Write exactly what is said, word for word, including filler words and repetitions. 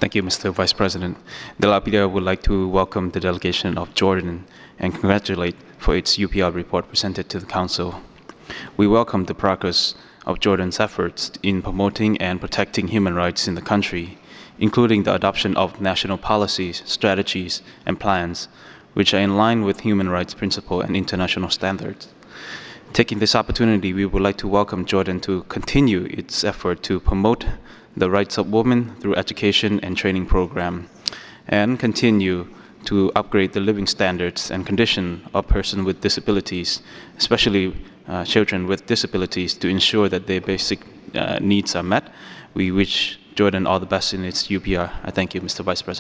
Thank you, Mister Vice President. The Lapida would like to welcome the delegation of Jordan and congratulate for its U P R report presented to the Council. We welcome the progress of Jordan's efforts in promoting and protecting human rights in the country, including the adoption of national policies, strategies, and plans, which are in line with human rights principles and international standards. Taking this opportunity, we would like to welcome Jordan to continue its effort to promote the rights of women through education and training program, and continue to upgrade the living standards and condition of persons with disabilities, especially uh, children with disabilities, to ensure that their basic uh, needs are met. We wish Jordan all the best in its U P R. I thank you, Mister Vice President.